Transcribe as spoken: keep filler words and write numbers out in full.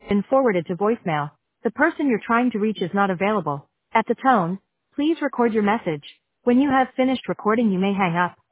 been forwarded to voicemail. The person you're trying to reach is not available. At the tone, please record your message. When you have finished recording, you may hang up.